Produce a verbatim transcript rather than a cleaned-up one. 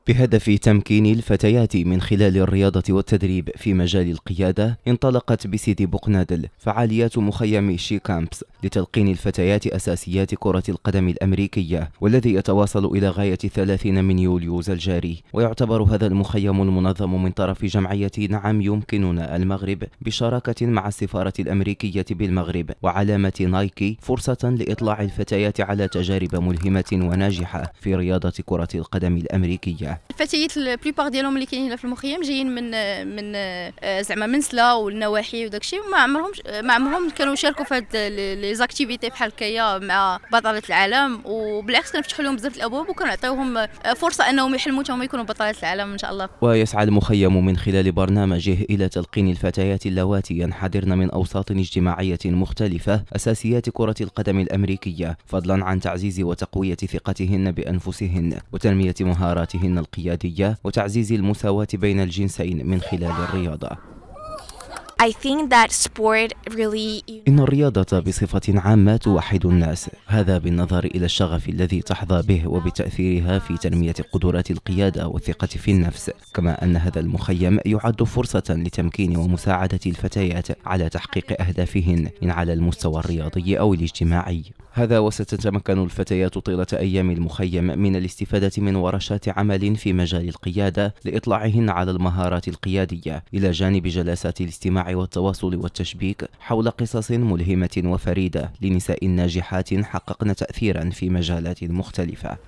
بهدف تمكين الفتيات من خلال الرياضة والتدريب في مجال القيادة، انطلقت بسيدي بوقنادل فعاليات مخيم شي كامبس لتلقين الفتيات أساسيات كرة القدم الأمريكية، والذي يتواصل إلى غاية ثلاثين من يوليوز الجاري. ويعتبر هذا المخيم المنظم من طرف جمعية نعم يمكننا المغرب بشراكة مع السفارة الأمريكية بالمغرب وعلامة نايكي فرصة لإطلاع الفتيات على تجارب ملهمة وناجحة في رياضة كرة القدم الأمريكية. الفتيات البليبار ديالهم اللي كاينين هنا في المخيم جايين من من زعما من سلا والنواحي وداكشي، ما عمرهم ما عمرهم كانوا يشاركوا في هاد لي زاكتيفيتي بحال هكايا مع بطلة العالم، وبالعكس كنفتحوا لهم بزاف الابواب وكنعطيوهم فرصه انهم يحلموا حتى هما يكونوا بطلات العالم ان شاء الله. ويسعى المخيم من خلال برنامجه الى تلقين الفتيات اللواتي ينحدرن من اوساط اجتماعيه مختلفه اساسيات كره القدم الامريكيه، فضلا عن تعزيز وتقويه ثقتهن بانفسهن وتنميه مهاراتهن القياديه وتعزيز المساواه بين الجنسين من خلال الرياضه. I think that sport really... إن الرياضة بصفة عامة توحد الناس، هذا بالنظر إلى الشغف الذي تحظى به وبتأثيرها في تنمية قدرات القيادة والثقة في النفس، كما أن هذا المخيم يعد فرصة لتمكين ومساعدة الفتيات على تحقيق أهدافهن إن على المستوى الرياضي أو الاجتماعي. هذا وستتمكن الفتيات طيلة أيام المخيم من الاستفادة من ورشات عمل في مجال القيادة لإطلاعهن على المهارات القيادية، إلى جانب جلسات الاستماع والتواصل والتشبيك حول قصص ملهمة وفريدة لنساء ناجحات حققن تأثيرا في مجالات مختلفة.